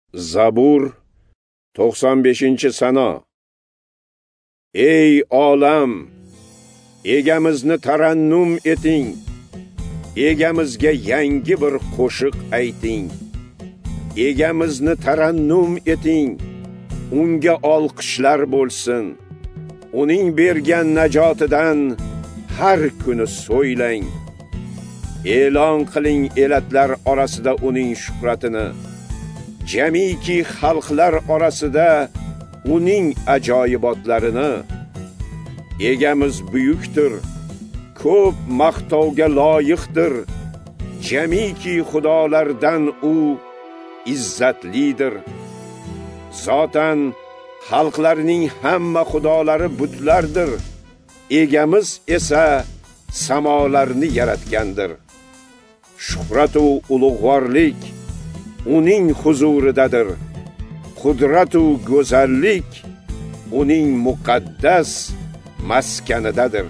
Zabur 95-sano. Ey olam, egamizni tarannum eting. Egamizga yangi bir qo'shiq ayting. Egamizni tarannum eting. Unga olqishlar bo'lsin. Uning bergan najotidan har kuni so'ylang. E'lon qiling elatlar orasida uning shuhratini. Jamiki xalqlar orasida uning ajoyibotlarini. Egamiz buyukdir, ko'p maqtovga loyiqdir. Jamiki xudolardan u izzatlidir. Zotan xalqlarning hamma xudolari butlardir. Egamiz esa samolarni yaratgandir. Shuhrat va ulug'vorlik uning huzuridadir. Qudrat va go'zallik uning muqaddas maskanidadir.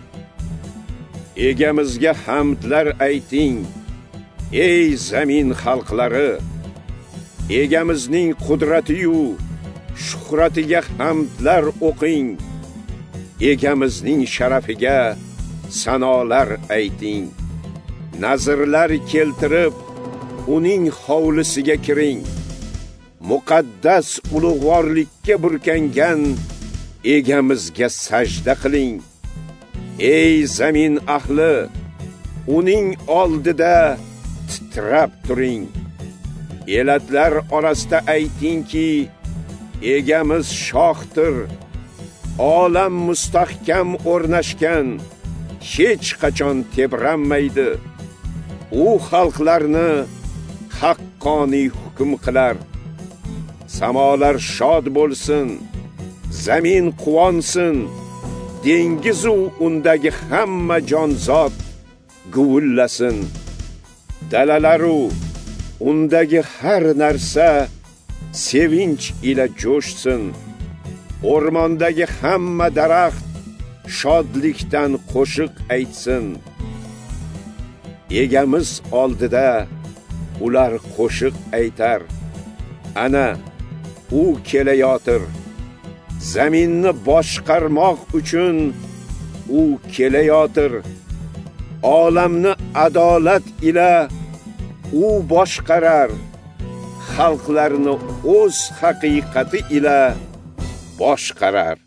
Egamizga hamdlar ayting, ey zamin xalqlari. Egamizning qudrati-yu shuhratiga hamdlar o'qing. Egamizning sharafiga sanolar ayting. Nazrlar keltirib uning hovlisiga kiring. Muqaddas ulug'vorlikka burkangan egamizga sajda qiling. Ey zamin ahli, uning oldida titrab turing. Elatlar orasida aytingki, egamiz shohdir. Olam mustahkam o'rnashgan, hech qachon tebranmaydi. U xalqlarni haqqoniy hukm qilar. Samolar shod bo'lsin, zamin quvonsin, dengiz u undagi hamma jonzot guvillasin. Dalalaru undagi har narsa sevinch ila jo'shsin. O'rmondagi hamma daraxt shodlikdan qo'shiq aytsin. Egamiz oldida ular qo'shiq aytar. Ana u kelayotir. Zaminni boshqarmoq uchun u kelayotir. Olamni adolat ila u boshqarar. Xalqlarni o'z haqiqati ila boshqarar.